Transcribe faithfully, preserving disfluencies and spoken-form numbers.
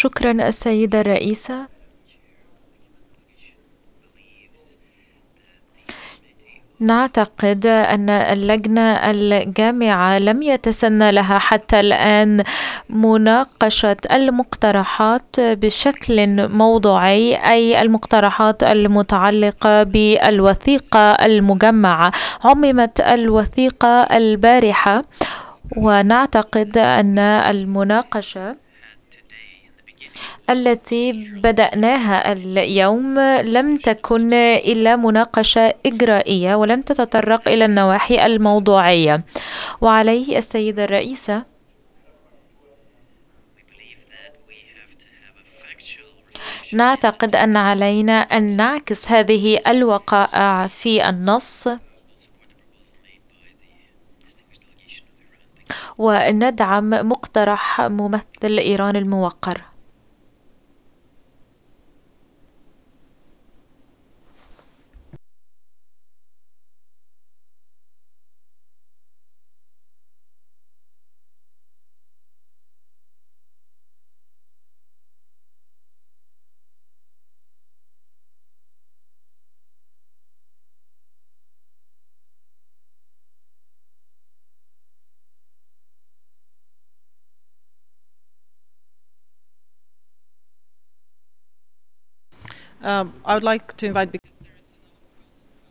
شكرا السيدة الرئيسة. نعتقد أن اللجنة الجامعة لم يتسنى لها حتى الآن مناقشة المقترحات بشكل موضوعي، أي المقترحات المتعلقة بالوثيقة المجمعة. عممت الوثيقة البارحة، ونعتقد أن المناقشة التي بدأناها اليوم لم تكن إلا مناقشة إجرائية ولم تتطرق إلى النواحي الموضوعية. وعليه السيدة الرئيسة، نعتقد أن علينا أن نعكس هذه الوقائع في النص وندعم مقترح ممثل إيران الموقر. Um, I would like to invite